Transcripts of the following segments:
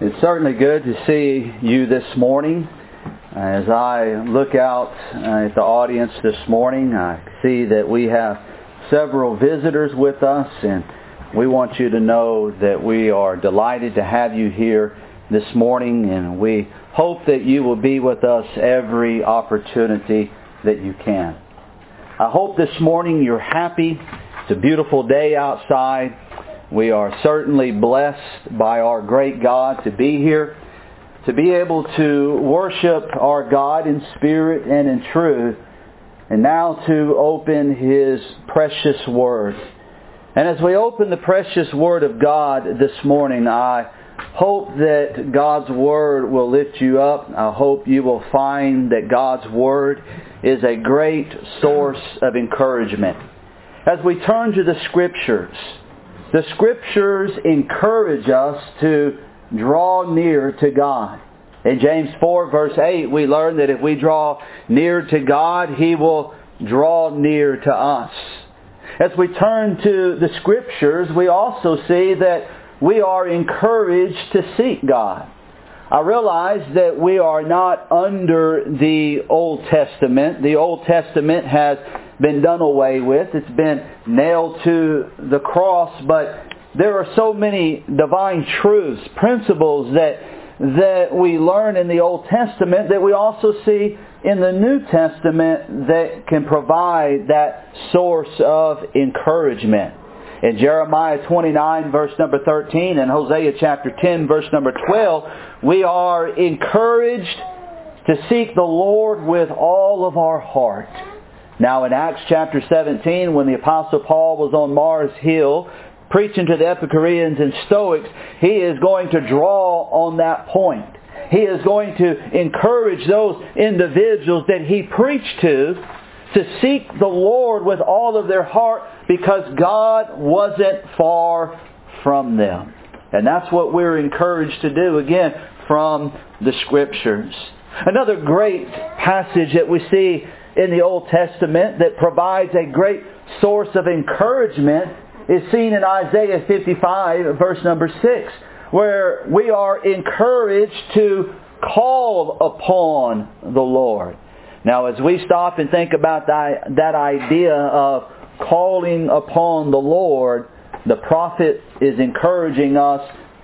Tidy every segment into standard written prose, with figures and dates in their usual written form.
It's certainly good to see you this morning. As I look out at the audience this morning, I see that we have several visitors with us, and we want you to know that we are delighted to have you here this morning, and we hope that you will be with us every opportunity that you can. I hope this morning you're happy. It's a beautiful day outside. We are certainly blessed by our great God to be here, to be able to worship our God in spirit and in truth, and now to open His precious Word. And as we open the precious Word of God this morning, I hope that God's Word will lift you up. I hope you will find that God's Word is a great source of encouragement. As we turn to the Scriptures encourage us to draw near to God. In James 4 verse 8 we learn that if we draw near to God, He will draw near to us. As we turn to the Scriptures, we also see that we are encouraged to seek God. I realize that we are not under the Old Testament. The Old Testament has been done away with. It's been nailed to the cross, but there are so many divine truths, principles that we learn in the Old Testament that we also see in the New Testament that can provide that source of encouragement. In Jeremiah 29 verse number 13 and Hosea chapter 10 verse number 12, we are encouraged to seek the Lord with all of our heart. Now in Acts chapter 17, when the Apostle Paul was on Mars Hill preaching to the Epicureans and Stoics, he is going to draw on that point. He is going to encourage those individuals that he preached to seek the Lord with all of their heart because God wasn't far from them. And that's what we're encouraged to do, again, from the Scriptures. Another great passage that we see in the Old Testament that provides a great source of encouragement is seen in Isaiah 55 verse number 6, where we are encouraged to call upon the Lord. Now as we stop and think about that idea of calling upon the Lord, the prophet is encouraging us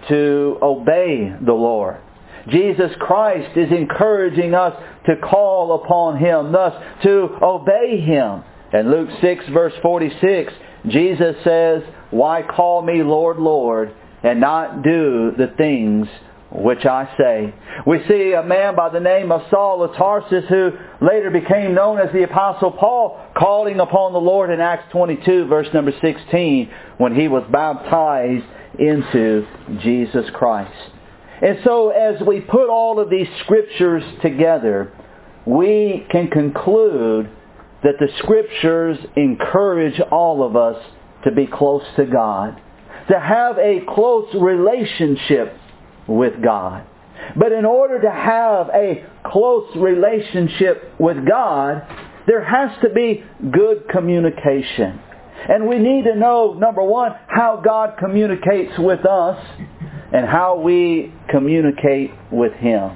to obey the Lord. Jesus Christ is encouraging us to call upon Him, thus to obey Him. In Luke 6 verse 46, Jesus says, "Why call me Lord, Lord, and not do the things which I say?" We see a man by the name of Saul of Tarsus, who later became known as the Apostle Paul, calling upon the Lord in Acts 22 verse number 16 when he was baptized into Jesus Christ. And so as we put all of these Scriptures together, we can conclude that the Scriptures encourage all of us to be close to God, to have a close relationship with God. But in order to have a close relationship with God, there has to be good communication. And we need to know, number one, how God communicates with us and how we communicate with Him.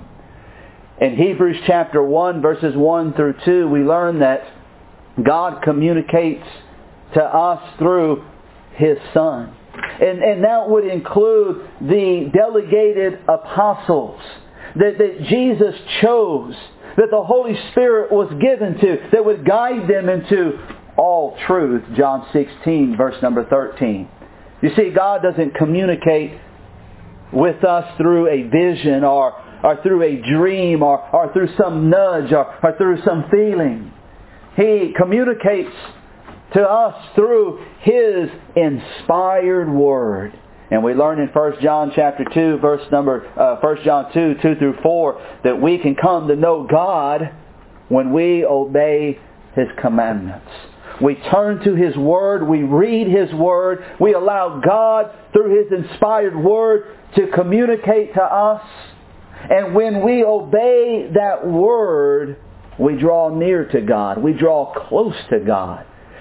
In Hebrews chapter 1 verses 1 through 2, we learn that God communicates to us through His Son. And that would include the delegated apostles that Jesus chose, that the Holy Spirit was given to, that would guide them into all truth. John 16 verse number 13. You see, God doesn't communicate with us through a vision or through a dream or through some nudge or through some feeling. He communicates to us through His inspired Word. And we learn in 1 John chapter 2 verse number 1 John 2 through 4 that we can come to know God when we obey His commandments. We turn to His Word, we read His Word, we allow God through His inspired Word to communicate to us. And when we obey that Word, we draw near to God. We draw close to God.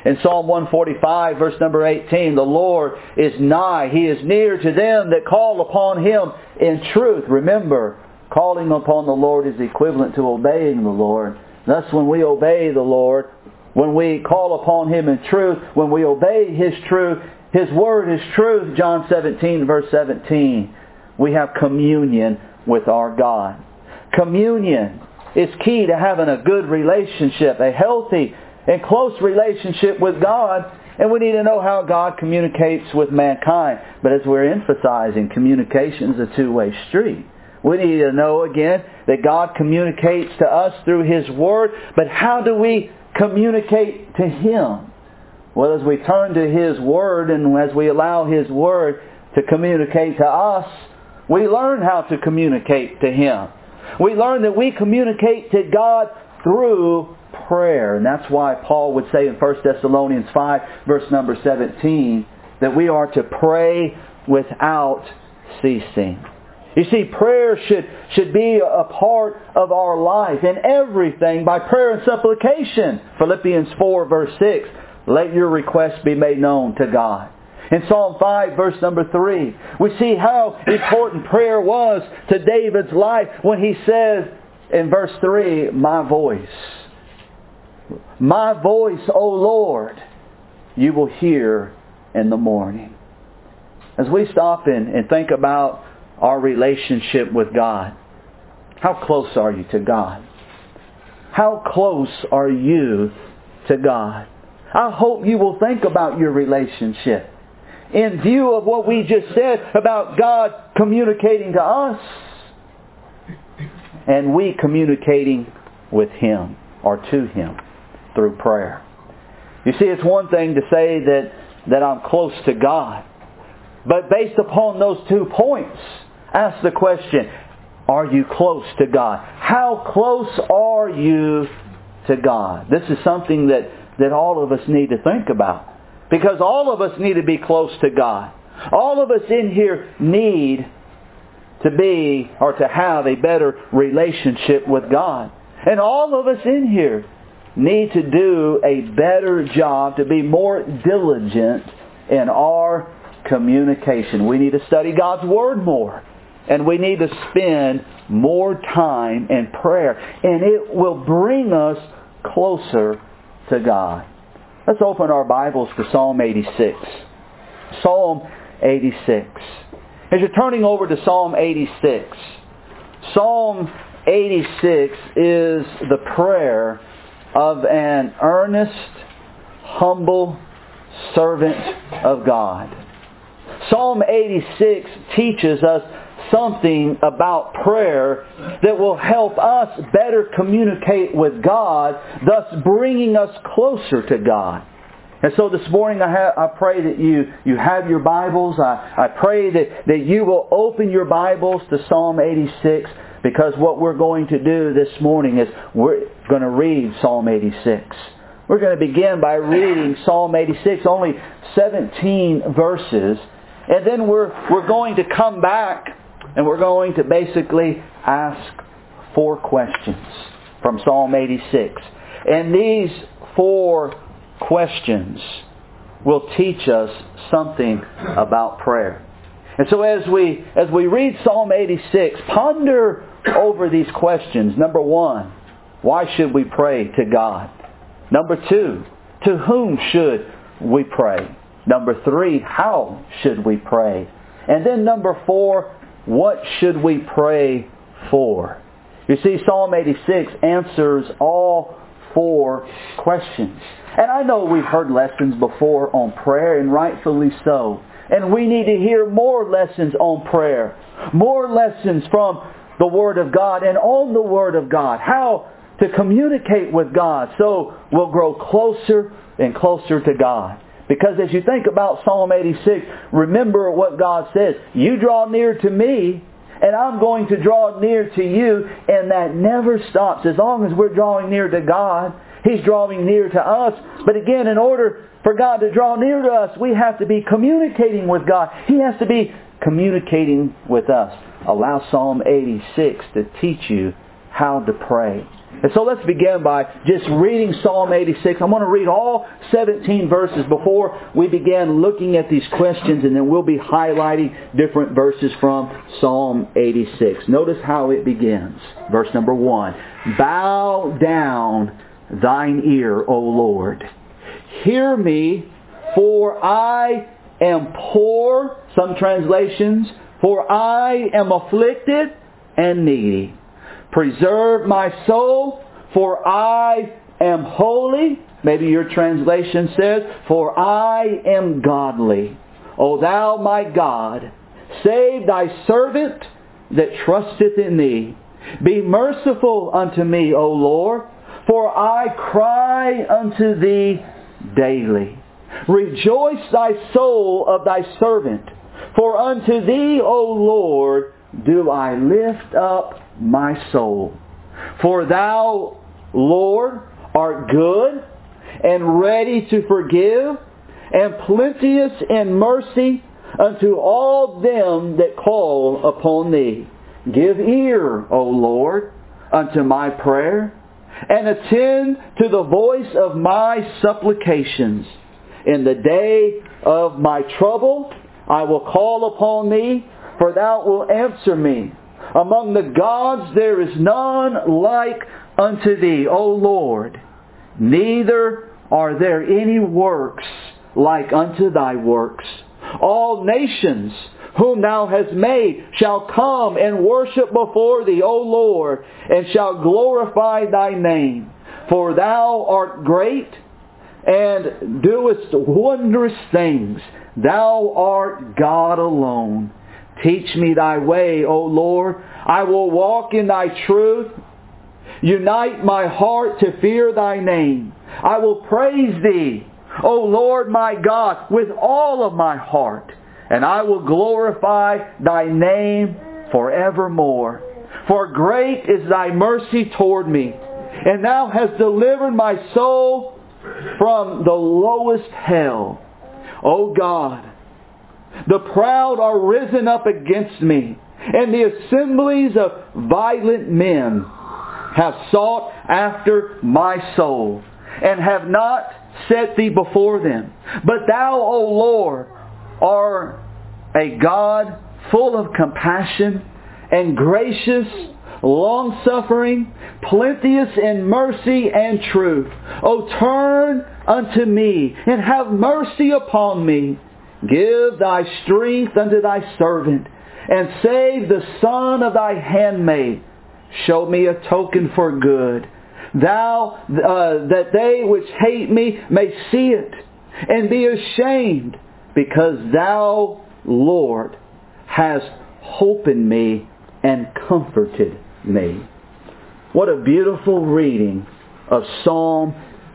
In Psalm 145, verse number 18, the Lord is nigh. He is near to them that call upon Him in truth. Remember, calling upon the Lord is equivalent to obeying the Lord. Thus, when we obey the Lord, when we call upon Him in truth, when we obey His truth, His Word is truth, John 17, verse 17, we have communion with our God. Communion is key to having a good relationship, a healthy and close relationship with God. And we need to know how God communicates with mankind. But as we're emphasizing, communication is a two-way street. We need to know again that God communicates to us through His Word. But how do we communicate to Him? Well, as we turn to His Word and as we allow His Word to communicate to us, we learn how to communicate to Him. We learn that we communicate to God through prayer. And that's why Paul would say in 1 Thessalonians 5, verse number 17, that we are to pray without ceasing. You see, prayer should be a part of our life in everything by prayer and supplication. Philippians 4, verse 6, let your requests be made known to God. In Psalm 5, verse number 3, we see how important prayer was to David's life when he says in verse 3, my voice, O Lord, you will hear in the morning. As we stop and think about our relationship with God, how close are you to God? How close are you to God? I hope you will think about your relationship in view of what we just said about God communicating to us and we communicating with Him or to Him through prayer. You see, it's one thing to say that I'm close to God. But based upon those 2 points, ask the question, are you close to God? How close are you to God? This is something that all of us need to think about. Because all of us need to be close to God. All of us in here need to be or to have a better relationship with God. And all of us in here need to do a better job, to be more diligent in our communication. We need to study God's Word more. And we need to spend more time in prayer. And it will bring us closer to God. Let's open our Bibles to Psalm 86. Psalm 86. As you're turning over to Psalm 86, Psalm 86 is the prayer of an earnest, humble servant of God. Psalm 86 teaches us something about prayer that will help us better communicate with God, thus bringing us closer to God. And so this morning I pray that you have your Bibles. I pray that you will open your Bibles to Psalm 86, because what we're going to do this morning is we're going to read Psalm 86. We're going to begin by reading Psalm 86, only 17 verses. And then we're going to come back and we're going to basically ask 4 questions from Psalm 86. And these 4 questions will teach us something about prayer. And so as we read Psalm 86, ponder over these questions. Number 1, why should we pray to God? Number 2, to whom should we pray? Number 3, how should we pray? And then number 4, what should we pray for? You see, Psalm 86 answers all 4 questions. And I know we've heard lessons before on prayer, and rightfully so. And we need to hear more lessons on prayer. More lessons from the Word of God and on the Word of God. How to communicate with God so we'll grow closer and closer to God. Because as you think about Psalm 86, remember what God says. You draw near to me, and I'm going to draw near to you. And that never stops. As long as we're drawing near to God, He's drawing near to us. But again, in order for God to draw near to us, we have to be communicating with God. He has to be communicating with us. Allow Psalm 86 to teach you how to pray. And so let's begin by just reading Psalm 86. I'm going to read all 17 verses before we begin looking at these questions, and then we'll be highlighting different verses from Psalm 86. Notice how it begins. Verse number 1. Bow down thine ear, O Lord. Hear me, for I am poor. Some translations, for I am afflicted and needy. Preserve my soul, for I am holy. Maybe your translation says, for I am godly. O thou my God, save thy servant that trusteth in thee. Be merciful unto me, O Lord, for I cry unto thee daily. Rejoice thy soul of thy servant, for unto thee, O Lord, do I lift up my soul. For thou, Lord, art good and ready to forgive, and plenteous in mercy unto all them that call upon thee. Give ear, O Lord, unto my prayer, and attend to the voice of my supplications. In the day of my trouble I will call upon thee, for thou wilt answer me. Among the gods there is none like unto thee, O Lord. Neither are there any works like unto thy works. All nations whom thou hast made shall come and worship before thee, O Lord, and shall glorify thy name. For thou art great and doest wondrous things. Thou art God alone. Teach me thy way, O Lord. I will walk in thy truth. Unite my heart to fear thy name. I will praise thee, O Lord my God, with all of my heart. And I will glorify thy name forevermore. For great is thy mercy toward me, and thou hast delivered my soul from the lowest hell. O God, the proud are risen up against me, and the assemblies of violent men have sought after my soul, and have not set thee before them. But thou, O Lord, art a God full of compassion and gracious, long-suffering, plenteous in mercy and truth. O turn unto me, and have mercy upon me. Give thy strength unto thy servant, and save the son of thy handmaid. Show me a token for good, thou that they which hate me may see it, and be ashamed, because thou, Lord, hast hope in me and comforted me. What a beautiful reading of Psalm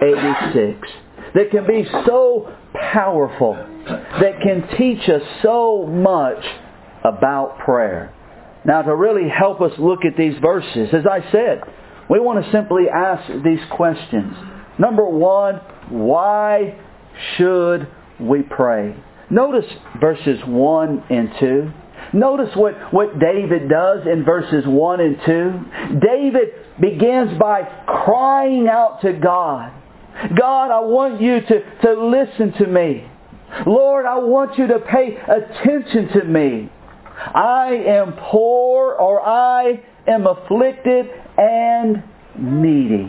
86 that can be so powerful, that can teach us so much about prayer. Now, to really help us look at these verses, as I said, we want to simply ask these questions. Number one, why should we pray? Notice verses 1 and 2. Notice what David does in verses 1 and 2. David begins by crying out to God. God, I want you to listen to me. Lord, I want you to pay attention to me. I am poor, or I am afflicted and needy.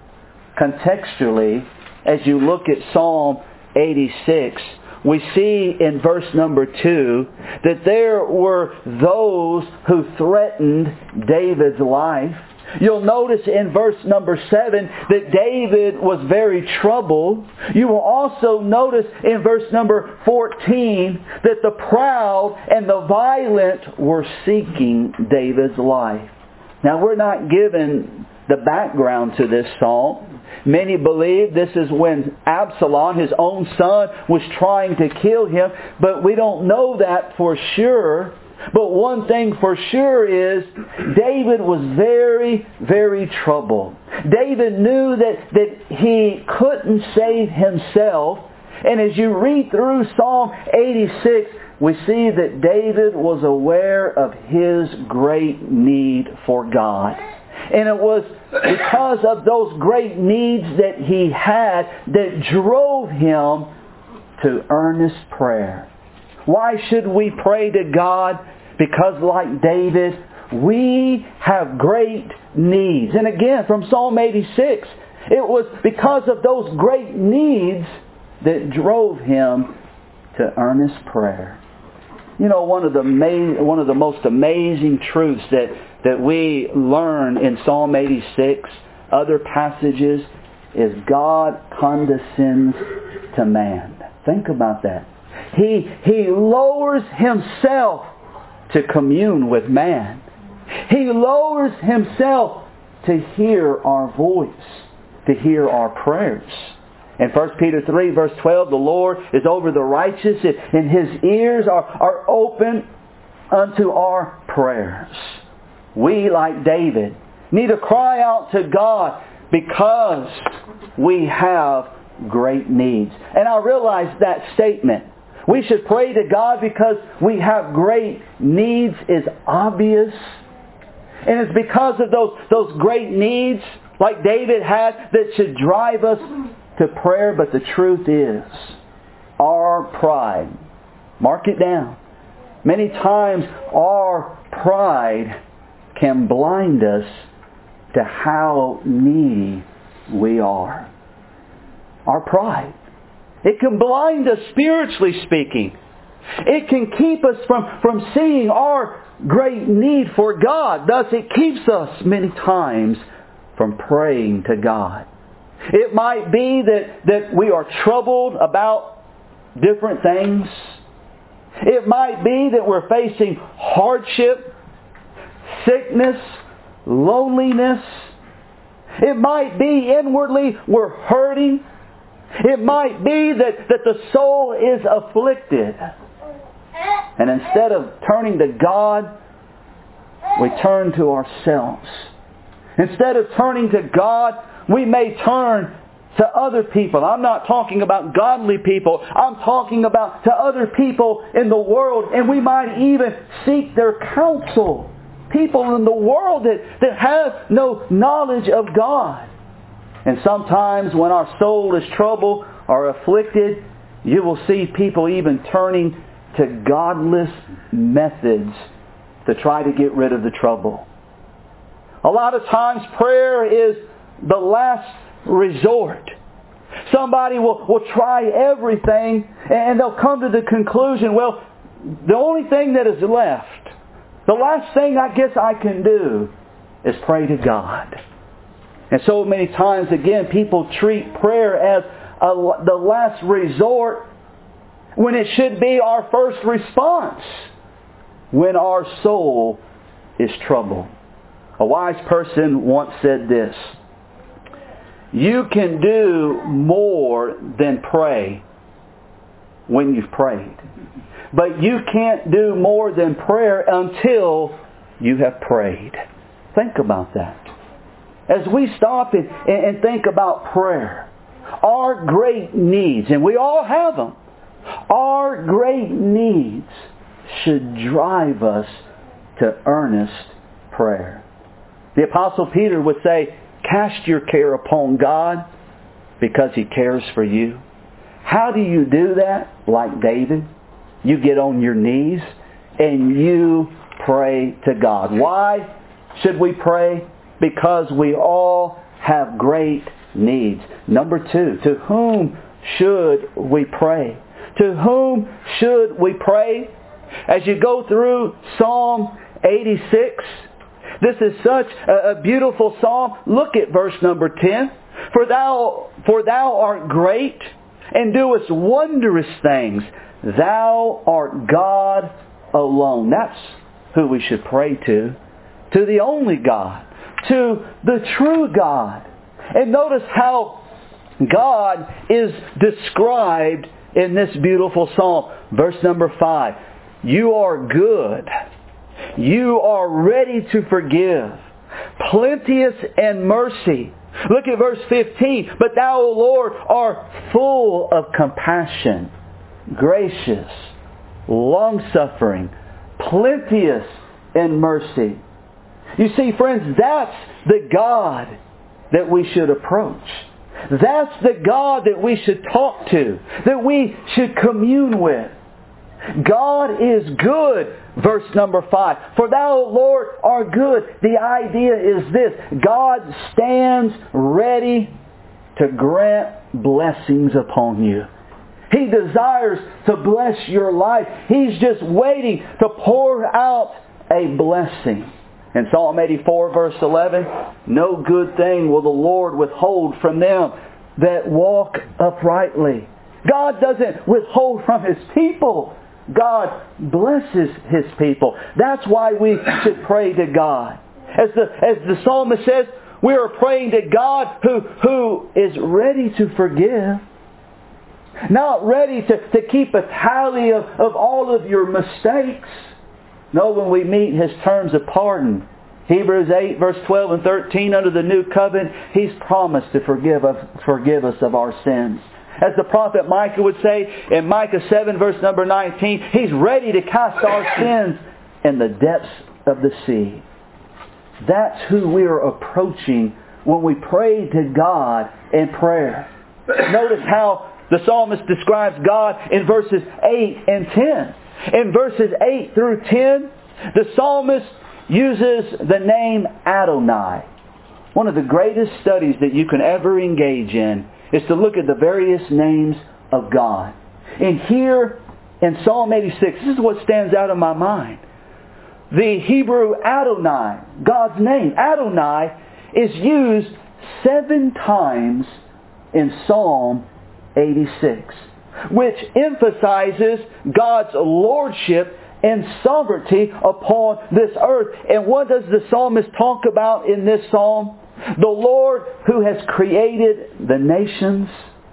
Contextually, as you look at Psalm 86, we see in verse number 2 that there were those who threatened David's life. You'll notice in verse number 7 that David was very troubled. You will also notice in verse number 14 that the proud and the violent were seeking David's life. Now, we're not given the background to this psalm. Many believe this is when Absalom, his own son, was trying to kill him, but we don't know that for sure. But one thing for sure is David was very, very troubled. David knew that he couldn't save himself. And as you read through Psalm 86, we see that David was aware of his great need for God. And it was because of those great needs that he had that drove him to earnest prayer. Why should we pray to God? Because like David, we have great needs. And again, from Psalm 86, it was because of those great needs that drove him to earnest prayer. You know, one of the most amazing truths that we learn in Psalm 86, other passages, is God condescends to man. Think about that. He lowers himself to commune with man. He lowers himself to hear our voice, to hear our prayers. In 1 Peter 3 verse 12, the Lord is over the righteous and His ears are open unto our prayers. We, like David, need to cry out to God because we have great needs. And I realize that statement, we should pray to God because we have great needs, is obvious. And it's because of those great needs, like David had, that should drive us to prayer. But the truth is, our pride, mark it down, many times our pride can blind us to how needy we are. Our pride. It can blind us spiritually speaking. It can keep us from seeing our great need for God. Thus it keeps us many times from praying to God. It might be that we are troubled about different things. It might be that we're facing hardship, sickness, loneliness. It might be inwardly we're hurting. It might be that the soul is afflicted. And instead of turning to God, we turn to ourselves. Instead of turning to God, we may turn to other people. I'm not talking about godly people. I'm talking about to other people in the world. And we might even seek their counsel. People in the world that have no knowledge of God. And sometimes when our soul is troubled or afflicted, you will see people even turning to godless methods to try to get rid of the trouble. A lot of times prayer is the last resort. Somebody will try everything and they'll come to the conclusion, well, the only thing that is left, the last thing I guess I can do is pray to God. And so many times, again, people treat prayer as the last resort when it should be our first response when our soul is troubled. A wise person once said this: you can do more than pray when you've prayed. But you can't do more than prayer until you have prayed. Think about that. As we stop and think about prayer, our great needs, and we all have them, our great needs should drive us to earnest prayer. The Apostle Peter would say, cast your care upon God because He cares for you. How do you do that? Like David, you get on your knees and you pray to God. Why should we pray? Because we all have great needs. Number two, to whom should we pray? To whom should we pray? As you go through Psalm 86, this is such a beautiful psalm. Look at verse number 10. For thou art great and doest wondrous things. Thou art God alone. That's who we should pray to. To the only God. To the true God. And notice how God is described in this beautiful psalm. Verse number 5. You are good. You are ready to forgive. Plenteous in mercy. Look at verse 15. But thou, O Lord, art full of compassion, gracious, long-suffering, plenteous in mercy. You see, friends, that's the God that we should approach. That's the God that we should talk to, that we should commune with. God is good, verse number 5. For thou, Lord, art good. The idea is this: God stands ready to grant blessings upon you. He desires to bless your life. He's just waiting to pour out a blessing. In Psalm 84, verse 11, no good thing will the Lord withhold from them that walk uprightly. God doesn't withhold from His people. God blesses His people. That's why we should pray to God. As the psalmist says, we are praying to God who is ready to forgive. Not ready to keep a tally of all of your mistakes. No, when we meet His terms of pardon, Hebrews 8, verse 12 and 13, under the new covenant, He's promised to forgive us of our sins. As the prophet Micah would say in Micah 7, verse number 19, He's ready to cast our sins in the depths of the sea. That's who we are approaching when we pray to God in prayer. Notice how the psalmist describes God in verses 8 and 10. In verses 8 through 10, the psalmist uses the name Adonai. One of the greatest studies that you can ever engage in is to look at the various names of God. And here in Psalm 86, this is what stands out in my mind. The Hebrew Adonai, God's name, Adonai, is used 7 times in Psalm 86, which emphasizes God's lordship and sovereignty upon this earth. And what does the psalmist talk about in this psalm? The Lord who has created the nations.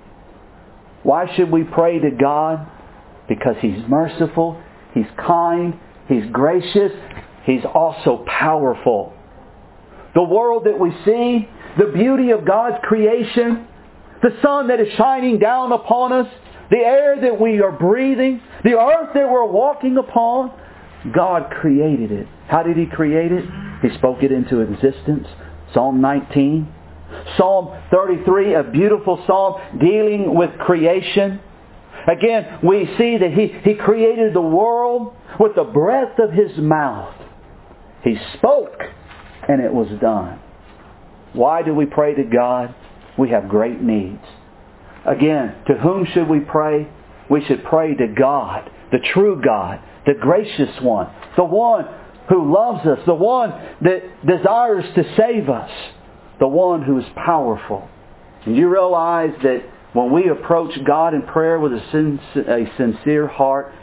Why should we pray to God? Because He's merciful, He's kind, He's gracious, He's also powerful. The world that we see, the beauty of God's creation, the sun that is shining down upon us, the air that we are breathing, the earth that we're walking upon, God created it. How did He create it? He spoke it into existence. Psalm 19. Psalm 33, a beautiful psalm dealing with creation. Again, we see that He created the world with the breath of His mouth. He spoke and it was done. Why do we pray to God? We have great needs. Again, to whom should we pray? We should pray to God, the true God, the gracious one, the one who loves us, the one that desires to save us, the one who is powerful. And you realize that when we approach God in prayer with a sincere heart,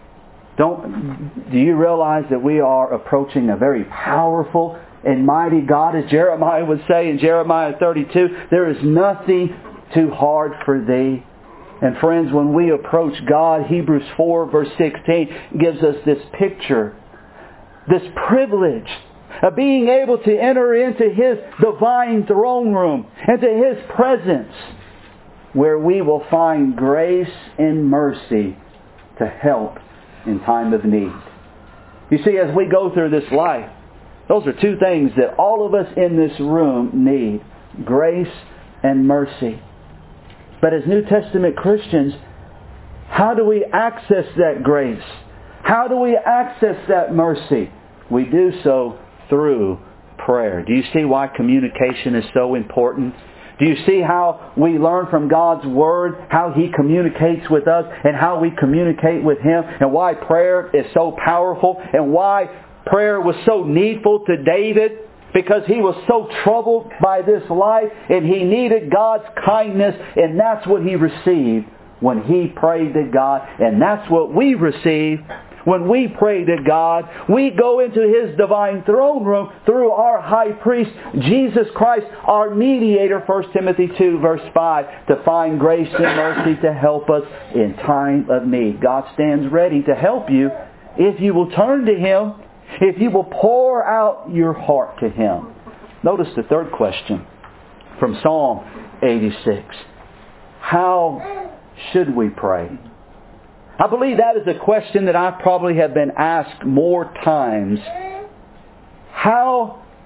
do you realize that we are approaching a very powerful and mighty God? As Jeremiah would say in Jeremiah 32, there is nothing too hard for thee. And friends, when we approach God, Hebrews 4 verse 16 gives us this picture, this privilege of being able to enter into His divine throne room, into His presence, where we will find grace and mercy to help in time of need. You see, as we go through this life, those are 2 things that all of us in this room need: grace and mercy. But as New Testament Christians, how do we access that grace? How do we access that mercy? We do so through prayer. Do you see why communication is so important? Do you see how we learn from God's Word, how He communicates with us and how we communicate with Him, and why prayer is so powerful, and why prayer was so needful to David? Because he was so troubled by this life and he needed God's kindness, and that's what he received when he prayed to God, and that's what we receive when we pray to God. We go into His divine throne room through our high priest, Jesus Christ, our mediator, 1 Timothy 2 verse 5, to find grace and mercy to help us in time of need. God stands ready to help you if you will turn to Him, if you will pour out your heart to Him. Notice the third question from Psalm 86. How should we pray? I believe that is a question that I probably have been asked more times. How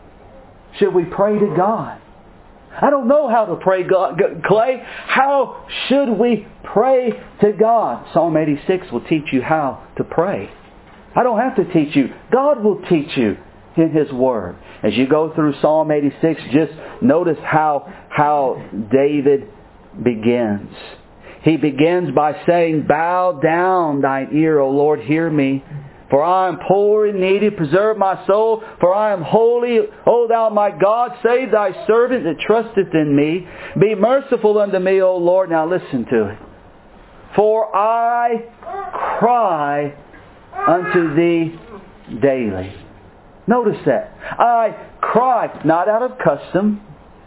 should we pray to God? I don't know how to pray, God. Clay, how should we pray to God? Psalm 86 will teach you how to pray. I don't have to teach you. God will teach you in His Word. As you go through Psalm 86, just notice how David begins. He begins by saying, "Bow down thine ear, O Lord, hear me. For I am poor and needy, preserve my soul, for I am holy. O Thou my God, save Thy servant that trusteth in me. Be merciful unto me, O Lord." Now listen to it. "For I cry unto Thee daily." Notice that. I cry, not out of custom,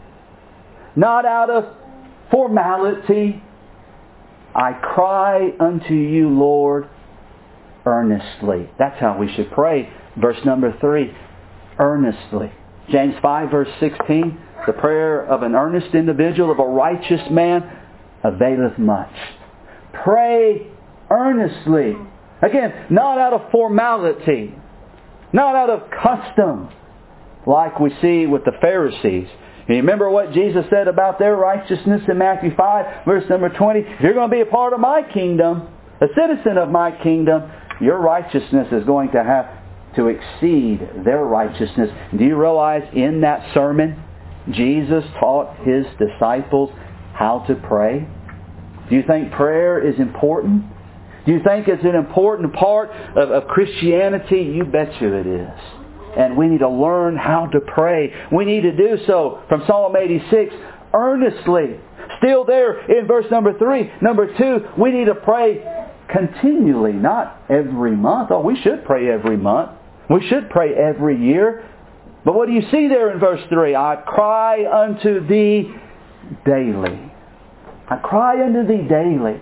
not out of formality. I cry unto You, Lord, earnestly. That's how we should pray. Verse number 3, earnestly. James 5 verse 16, the prayer of an earnest individual, of a righteous man, availeth much. Pray earnestly. Again, not out of formality, not out of custom, like we see with the Pharisees. You remember what Jesus said about their righteousness in Matthew 5 verse number 20? If you're going to be a part of my kingdom, a citizen of my kingdom, your righteousness is going to have to exceed their righteousness. Do you realize in that sermon, Jesus taught His disciples how to pray? Do you think prayer is important? Do you think it's an important part of Christianity? You bet you it is. And we need to learn how to pray. We need to do so from Psalm 86 earnestly. Still there in verse number 3. Number 2, we need to pray continually, not every month. Oh, we should pray every month. We should pray every year. But what do you see there in verse 3? I cry unto Thee daily. I cry unto Thee daily.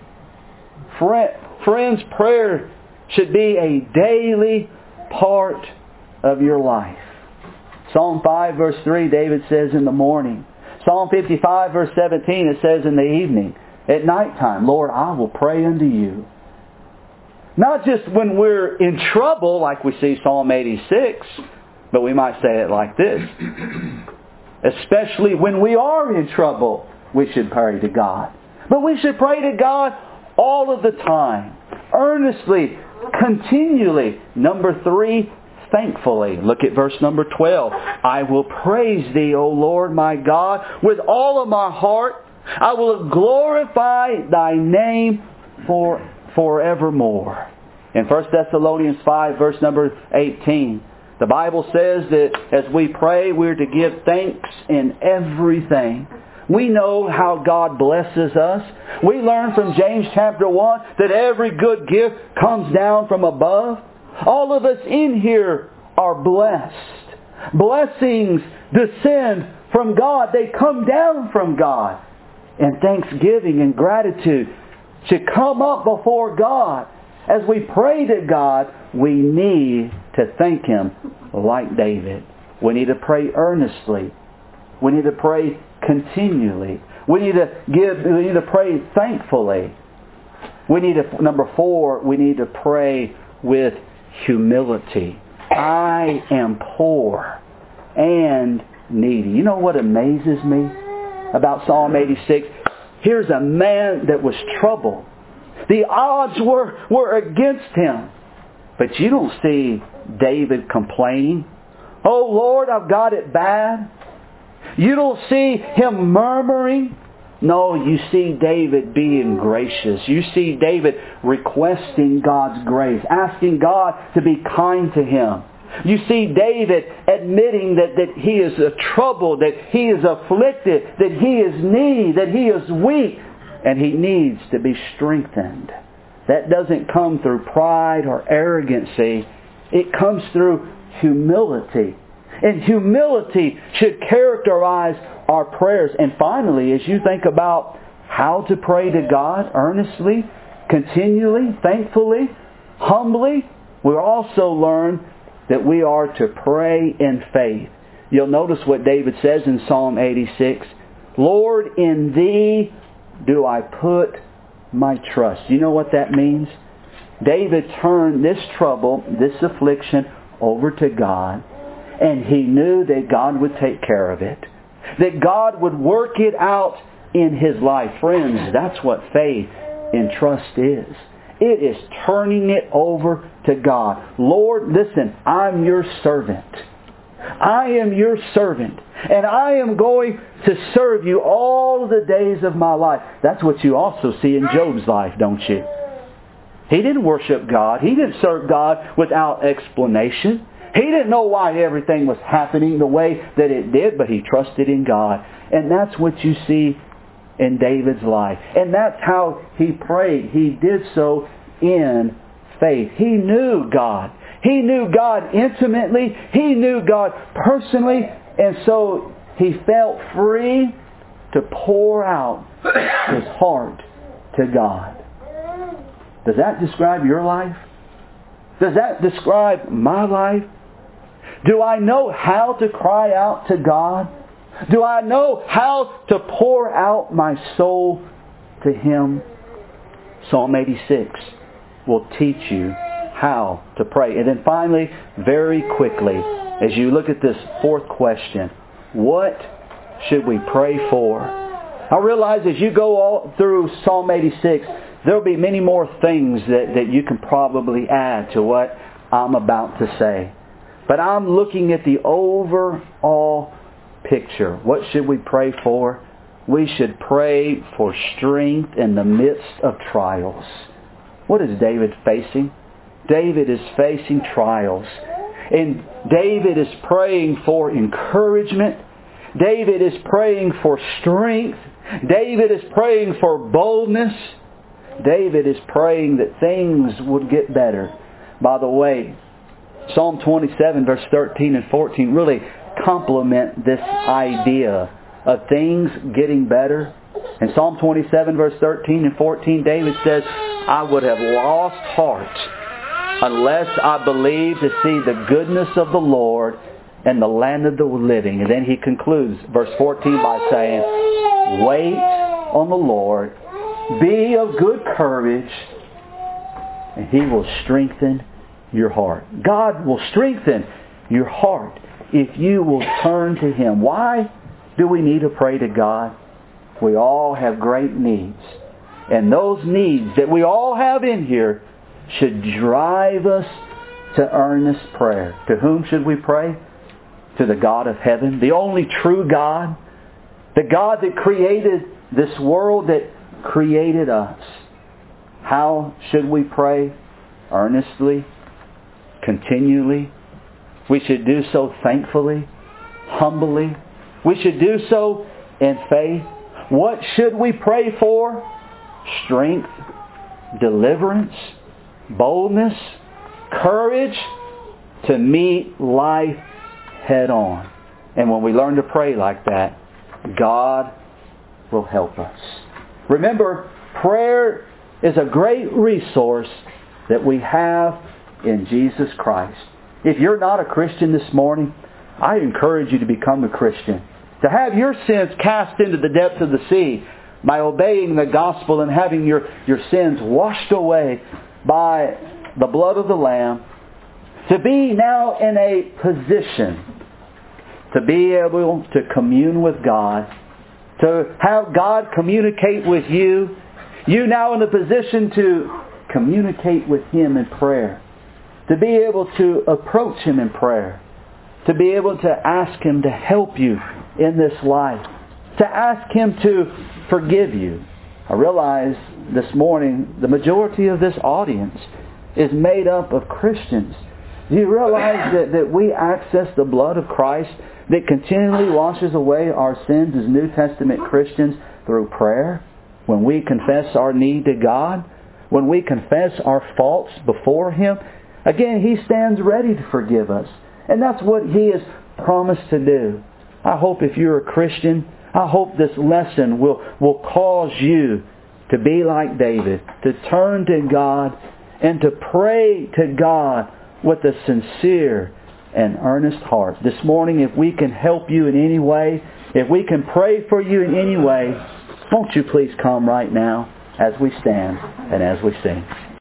Friends, prayer should be a daily part of your life. Psalm 5 verse 3, David says in the morning. Psalm 55 verse 17, it says in the evening. At nighttime, Lord, I will pray unto You. Not just when we're in trouble, like we see Psalm 86, but we might say it like this. Especially when we are in trouble, we should pray to God. But we should pray to God all of the time. Earnestly, continually. Number 3, thankfully. Look at verse number 12. I will praise Thee, O Lord my God, with all of my heart. I will glorify Thy name forevermore. In 1 Thessalonians 5 verse number 18, the Bible says that as we pray, we're to give thanks in everything. We know how God blesses us. We learn from James chapter 1 that every good gift comes down from above. All of us in here are blessed. Blessings descend from God. They come down from God. And thanksgiving and gratitude should come up before God. As we pray to God, we need to thank Him like David. We need to pray earnestly. We need to pray continually. We need to pray thankfully. Number 4, we need to pray with humility. I am poor and needy. You know what amazes me about Psalm 86? Here's a man that was troubled. The odds were against him. But you don't see David complaining. Oh Lord, I've got it bad. You don't see him murmuring. No, you see David being gracious. You see David requesting God's grace, asking God to be kind to him. You see David admitting that he is troubled, that he is afflicted, that he is needy, that he is weak, and he needs to be strengthened. That doesn't come through pride or arrogancy. It comes through humility. And humility should characterize our prayers. And finally, as you think about how to pray to God earnestly, continually, thankfully, humbly, we'll also learn that we are to pray in faith. You'll notice what David says in Psalm 86. Lord, in Thee do I put my trust. You know what that means? David turned this trouble, this affliction, over to God. And he knew that God would take care of it. That God would work it out in his life. Friends, that's what faith and trust is. It is turning it over to God. Lord, listen, I'm your servant. I am your servant. And I am going to serve you all the days of my life. That's what you also see in Job's life, don't you? He didn't worship God. He didn't serve God without explanation. He didn't know why everything was happening the way that it did, but he trusted in God. And that's what you see in David's life. And that's how he prayed. He did so in faith. He knew God. He knew God intimately. He knew God personally. And so he felt free to pour out his heart to God. Does that describe your life? Does that describe my life? Do I know how to cry out to God? Do I know how to pour out my soul to Him? Psalm 86 will teach you how to pray. And then finally, very quickly, as you look at this fourth question, what should we pray for? I realize as you go all through Psalm 86, there will be many more things that you can probably add to what I'm about to say. But I'm looking at the overall picture. What should we pray for? We should pray for strength in the midst of trials. What is David facing? David is facing trials. And David is praying for encouragement. David is praying for strength. David is praying for boldness. David is praying that things would get better. By the way, Psalm 27 verse 13 and 14 really complement this idea of things getting better. In Psalm 27 verse 13 and 14, David says, I would have lost heart unless I believed to see the goodness of the Lord and the land of the living. And then he concludes verse 14 by saying, wait on the Lord, be of good courage, and He will strengthen your heart. God will strengthen your heart if you will turn to Him. Why do we need to pray to God? We all have great needs. And those needs that we all have in here should drive us to earnest prayer. To whom should we pray? To the God of heaven, the only true God, the God that created this world, that created us. How should we pray? Earnestly, continually. We should do so thankfully, humbly. We should do so in faith. What should we pray for? Strength, deliverance, boldness, courage to meet life head on. And when we learn to pray like that, God will help us. Remember, prayer is a great resource that we have in Jesus Christ. If you're not a Christian this morning, I encourage you to become a Christian. To have your sins cast into the depths of the sea by obeying the gospel and having your sins washed away by the blood of the Lamb. To be now in a position to be able to commune with God. To have God communicate with you. You now in a position to communicate with Him in prayer. To be able to approach Him in prayer. To be able to ask Him to help you in this life. To ask Him to forgive you. I realize this morning the majority of this audience is made up of Christians. Do you realize that we access the blood of Christ that continually washes away our sins as New Testament Christians through prayer? When we confess our need to God, when we confess our faults before Him, again, He stands ready to forgive us. And that's what He has promised to do. I hope if you're a Christian, I hope this lesson will cause you to be like David, to turn to God and to pray to God with a sincere and earnest heart. This morning, if we can help you in any way, if we can pray for you in any way, won't you please come right now as we stand and as we sing.